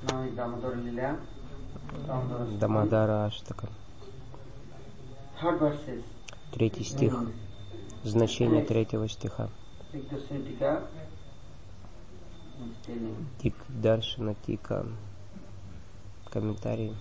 Дамодара Аштака. 3 стих. Значение 3 стиха. Дикдаршана Тика. Комментарий.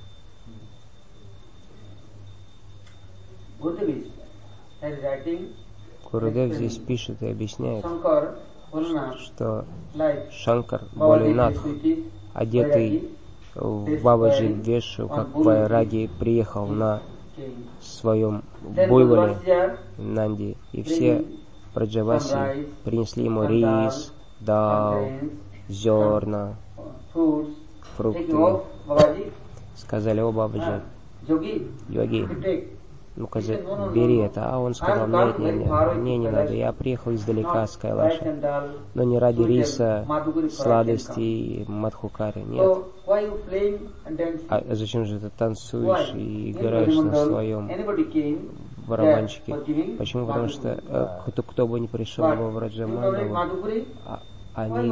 Гурудев здесь пишет и объясняет, что Шанкар Болинатх, одетый в Бабаджи Вешу, как Вайраги, приехал на своем буйволе Нанди, и все Браджаваси принесли ему рис, дал, зерна, фрукты. Сказали: о Бабаджи, йоги, ну-ка бери это. А он сказал: нет, мне не надо, я приехал издалека с Кайлаша, но не ради риса, сладостей, мадхукари, нет. А зачем же ты танцуешь и играешь на своем барабанчике? Почему? Потому что кто бы ни пришел во Враджамандалу, они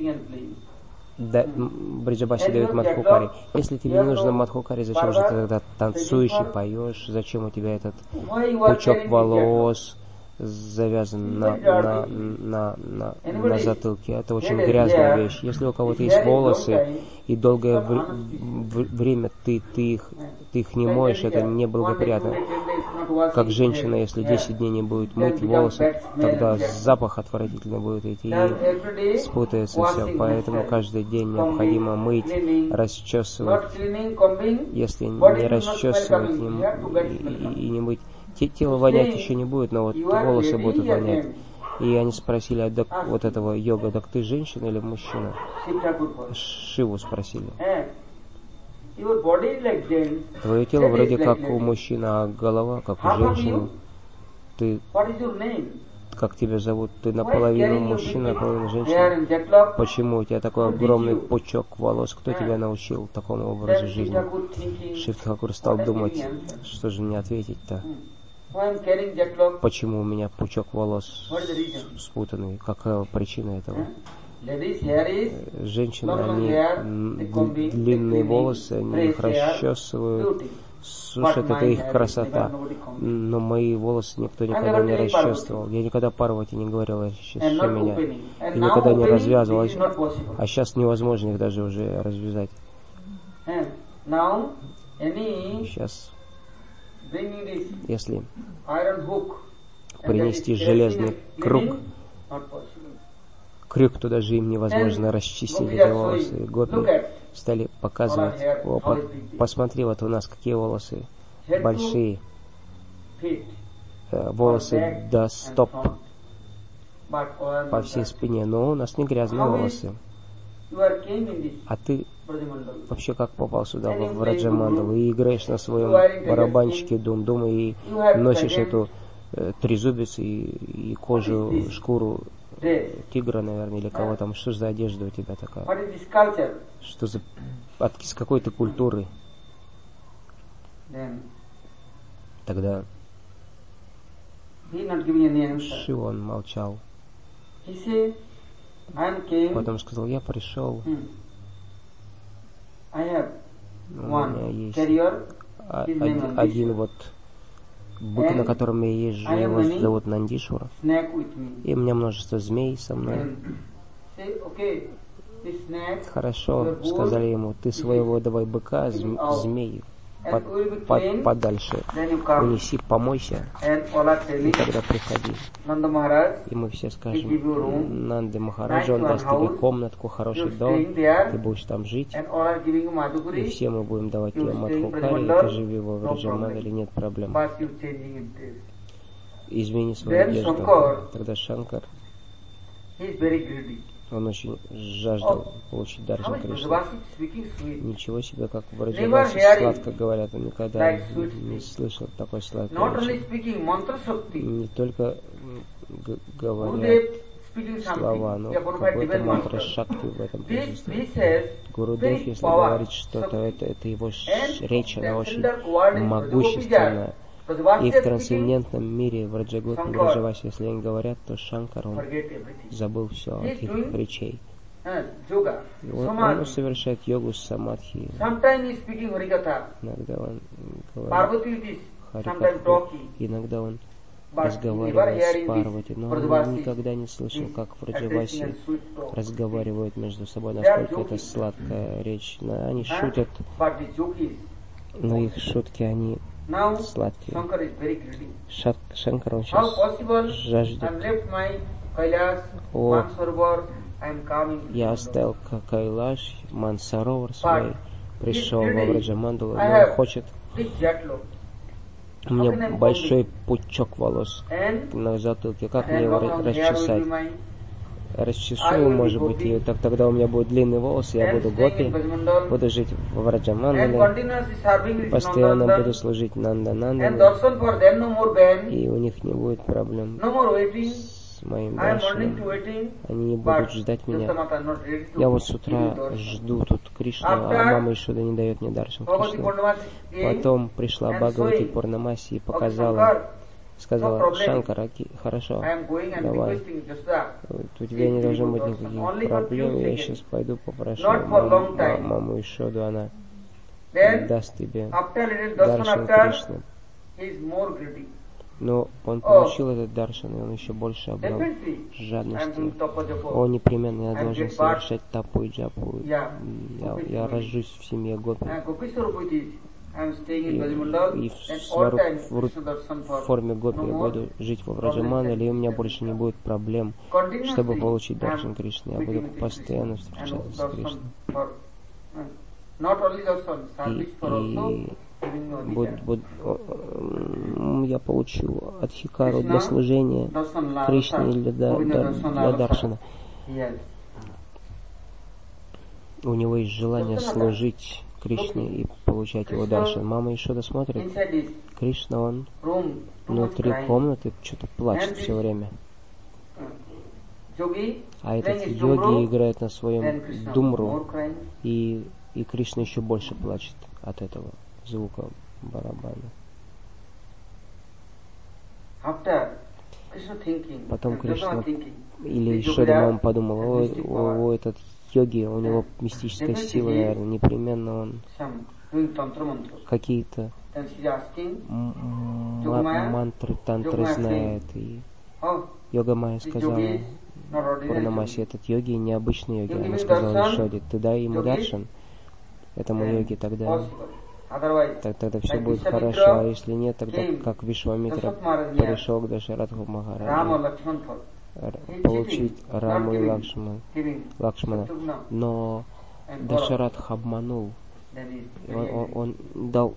Бриджабаси дают мадхукари. Если тебе не нужно мадхукари, зачем же ты тогда танцуешь и поешь? Зачем у тебя этот пучок волос завязан на затылке? Это очень грязная вещь. Если у кого-то есть волосы и долгое время ты их не моешь, это неблагоприятно. Как женщина, если 10 дней не будет мыть волосы, тогда запах отвратительно будет идти и спутается все. Поэтому каждый день необходимо мыть, расчесывать. Если не расчесывать и не мыть, тело вонять еще не будет, но вот волосы будут вонять. И они спросили: а вот этого йога, так ты женщина или мужчина? Шиву спросили. Твое тело вроде как у мужчины, а голова как у женщины. Ты, как тебя зовут? Ты наполовину мужчина, наполовину женщина. Почему у тебя такой огромный пучок волос? Кто тебя научил такому образу жизни? Шив Тхакур стал думать, что же мне ответить-то? Почему у меня пучок волос спутанный? Какая причина этого? Женщины, они длинные волосы, они их расчесывают, сушат, это их красота. Но мои волосы никто никогда не расчесывал. Я никогда Парвати не говорил: расчеши меня. И никогда не развязывал. А сейчас невозможно их даже уже развязать. Сейчас, если принести железный крюк, то даже им невозможно расчистить эти волосы. Гопи стали показывать: о, посмотри, вот у нас какие волосы большие, волосы до стоп по всей спине, но у нас не грязные волосы. А ты вообще как попал сюда, в Раджамандалу, и играешь на своем барабанчике дум-дум, и носишь эту трезубец и кожу, шкуру тигра, наверное, или кого там? Что за одежда у тебя такая? Что за... С какой ты культуры? Тогда Шива, он молчал. Потом сказал: я пришел. У меня есть один вот бык, на котором я езжу, его зовут Нандишвара. И у меня множество змей со мной. Хорошо, сказали ему: ты своего давай быка, змей подальше унеси, помойся, и тогда приходи. И мы все скажем: Нанды Махараджа, он даст тебе комнатку, хороший дом, ты будешь там жить, и все мы будем давать тебе мадхукари, и ты живи во Враджамандале, нет проблем. Измени свою одежду. Тогда Шанкар, он очень жаждал получить даршан Кришны. Ничего себе, как в Браджавасе сладко говорят, он никогда не слышал такой сладкой речи. Не только говорят слова, но какой-то мантра шакти в этом присутствует. Гурудев, если говорит что-то, это его речь, она очень могущественная. И в трансцендентном мире, в Раджагопе, в Браджавасе, если они говорят, то Шанкар, он забыл все от их речей. И он совершает йогу самадхи. Иногда он говорит Харикатху, иногда он разговаривает с Парвати, но он никогда не слышал, как Враджаваси разговаривают между собой, насколько это сладкая речь. Они шутят, но их шутки, они сладкие. Шанкар, он сейчас жаждет. Я оставил Кайлаш, Мансаровар свой, пришел во Враджамандалу, но он хочет. У меня большой пучок волос на затылке, как мне его расчесать? Расчешу, может быть, и тогда у меня будет длинный волос, я буду гопи, буду жить в Враджамандале, постоянно буду служить Нанда-Нандане, и у них не будет проблем с моим даршаном. Они не будут ждать меня. Я вот с утра жду тут Кришну, а мама Ишода не дает мне даршан Кришны. Потом пришла Бхагавати Пурнамаси и сказала, Шанкар, хорошо, давай, у тебя не должно быть никаких проблем, я сейчас пойду попрошу маму Ишоду, она даст тебе даршан Кришны. Но он получил этот даршан, и он еще больше обрел жадности. Он непременно, я должен совершать тапу и джапу. Я рожусь в семье гопи. И в форме гопи я буду жить во Враджамандале, и у меня больше не будет проблем, чтобы получить даршан Кришны. Я буду постоянно встречаться с Кришной. Я получу адхикару для служения Кришне или для даршана. У него есть желание служить Кришне и получать его даршан. Мама Ишода смотрит, Кришна, он внутри комнаты что-то плачет все время. А этот йоги играет на своем думру, и Кришна еще больше плачет от этого звука барабана. Потом Кришна или Ишода мама подумала, о, этот йоги, у него мистическая сила, наверное, непременно он какие-то мантры, тантры знает. И Йога Майя сказала Пурнамаси, этот йоги необычный йоги. Она сказала Ишоде, ты дай ему даршан, этому йоги, тогда все будет хорошо, а если нет, тогда как Вишвамитра пришел к Дашаратху Махараджу получить Раму и Лакшмана. Но Дашаратх обманул. Он дал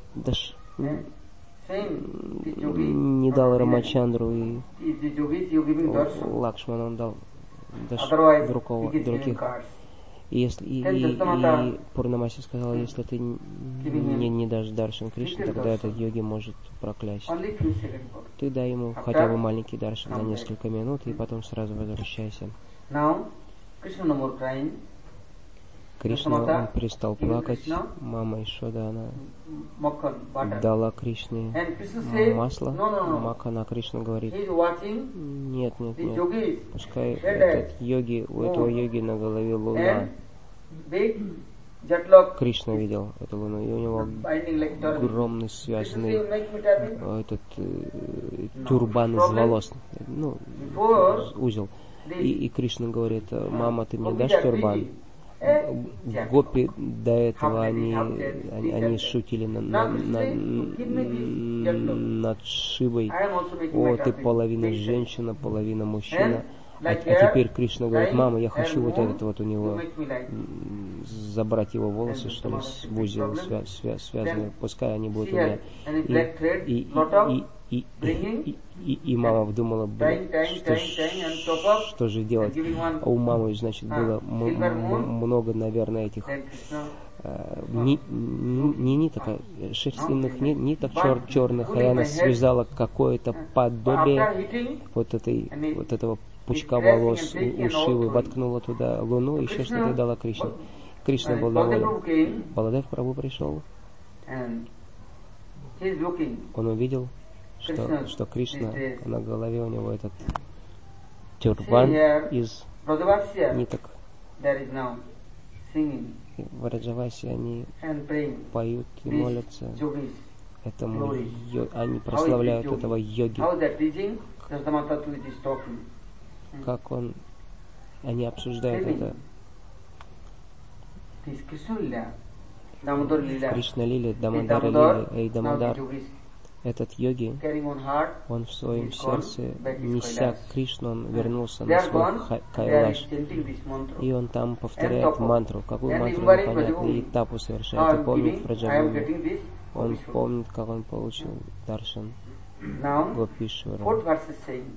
не дал Рамачандру и Лакшману, он дал других. И Пурнамаси сказал, если ты не дашь даршан Кришне, тогда этот йоги может проклясть. Ты дай ему хотя бы маленький даршан на несколько минут, и потом сразу возвращайся. Кришна, он перестал плакать. Мама Ишода, она дала Кришне масло, макана. Кришна говорит, нет, пускай этот йоги, у этого йоги на голове луна. Кришна видел эту луну, и у него огромный связанный этот тюрбан из волос, узел. И Кришна говорит, мама, ты мне дашь тюрбан? Гопи до этого они шутили над Шивой. О, ты половина женщина, половина мужчина. А теперь Кришна говорит, мама, я хочу вот этот вот у него забрать его волосы, что ли, в узел связанные, пускай они будут у меня. И мама вдумала, что же делать. А у мамы, значит, было много, наверное, этих ниток, шерстяных ниток черных, и она связала какое-то подобие вот этого пучка волос у Шивы, воткнула туда луну, еще что-то дала Кришне. Кришна был доволен. Баладев Прабху пришел. Он увидел, что Кришна, на голове у него этот тюрбан из ниток. there is now singing И в Враджавасе они and praying поют и these молятся yogis. этому, Glory. они How is прославляют this yogi? этого йоги, How is that teaching? Jastamata Tatu is talking. как они обсуждают это This Krishna Lila, Damodar в Lila. Кришна-лиле, This Дамодар Damodar, лиле, Эй now the Дамодар, yogis этот йоги, carrying on heart, он в своем he is gone сердце, back to неся Kailash. Кришну, он вернулся They на are свой gone, they are Кайлаш, chanting this mantra. и он там повторяет And мантру. Какую and мантру remembering непонятно, и Vrajabhumi. тапу Now совершает, I и am помнит giving, I am Враджабхуми. getting this. Он Gopishwara. помнит, как он получил даршан Now, Гопишвара. fourth verse is saying,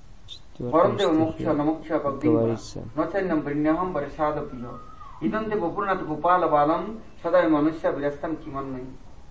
В Varamdeva 4 moksha стихе namoksha bhaktimva говорится: nachannam brinyaham varisada piyo idante bapurnath gopala balam sadai manusya virastam kimanmai.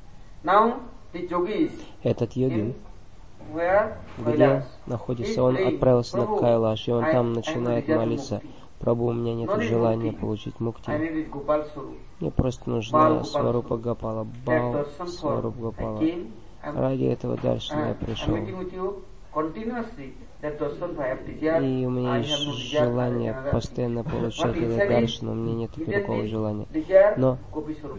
Now, the yogis этот йоги, in where где Kailash, находится, он отправился на Кайлаш, и он там начинает молиться: Прабху, у меня нет желания получить I мукти. need is Gopal Swarup. Мне просто нужна Сварупа Гопала, That Бал darshan Сваруп for I Гопала. came, I'm Ради этого даршана я пришел. meeting with you continuously. That darshan I have desired. И у меня I есть have no desire for желание another. постоянно получать But этот inside даршан, у меня нет he никакого didn't желания. desire Но Gopi Swarup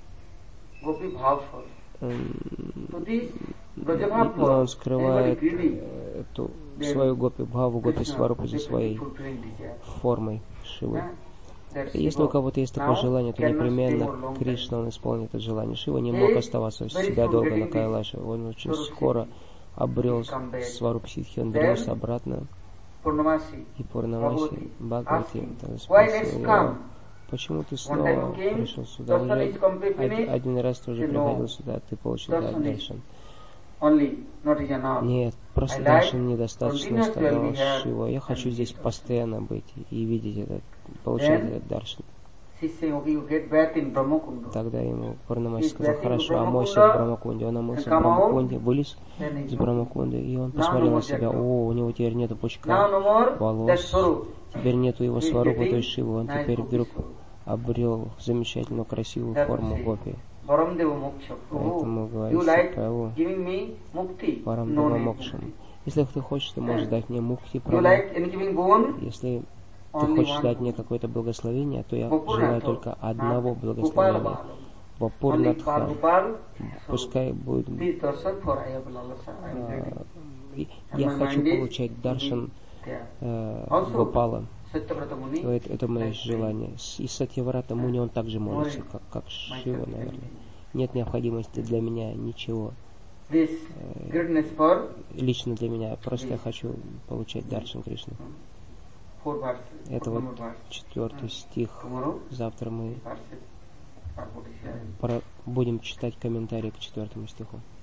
first. Gopi Bhav first. To this Brajabhav но он first, скрывает anybody greedy, эту свою Гопи Бхаву, Гопи Krishna Сварупу за definitely своей fulfilling desire. формой Шивы. That's И если у Shiva. кого-то есть такое Now, желание, то cannot stay more непременно long time. Кришна, он исполнит это желание. Шива не мог оставаться у себя долго на Кайлаше. Он очень скоро обрел Сварупу Сидхи, он вернулся обратно. Purnamasi, И Пурнамаси Бхагавати why next спросил его: come? почему ты One time снова you came, пришел сюда? darshan Уже is complete finished. один раз ты уже Say, no, приходил сюда, ты получил darshan is даршан. only, not is enough. Нет, просто I like даршан недостаточно, continuously сказал we have Шива. Я хочу and здесь see постоянно быть и видеть этот, получать Then, этот даршан. She's saying, okay, you get bath in Brahmakunda. Тогда ему Пурнамаси He's сказал: bathing хорошо, in омойся в Brahmakunda Брамакунде. Он омылся в and come out. Брамакунде, вылез Then из he Брамакунды, и он Now посмотрел no на more себя: Jagga. о, у него теперь нету Now пучка no more that волос, Swarup. теперь нету его He's Сварупы, getting той Шивы. Он nice теперь Gopi вдруг Swarup. обрел замечательную, красивую That форму was Гопи. Varamdeva Moksha. Поэтому You говорится: like Прабху, giving me mukti? No Варамдава need Мокшам. mukti. Если ты хочешь, ты можешь дать мне мукти, You Прабху. like in giving Goan? Если ты Only хочешь one дать мне mukti. какое-то благословение, то я Gopurnatha. желаю только одного Gopal благословения. Balam. Only Вапурнатха. Gopal. Пускай будет. This darshan for I have lalasa. I am ready. И And я my хочу mind is получать даршан there. Also, Гопала. Satyavrata Muni. Это мое like желание. И Сатьяврата Муни, он также молится, как Шива, наверное. Нет необходимости для меня ничего. This greatness for Лично для меня. Просто я хочу получать даршан Кришны. 4 verses. Это вот Number verse. 4 стих. Tomorrow, Завтра мы verses are 47. будем читать комментарии к 4 стиху.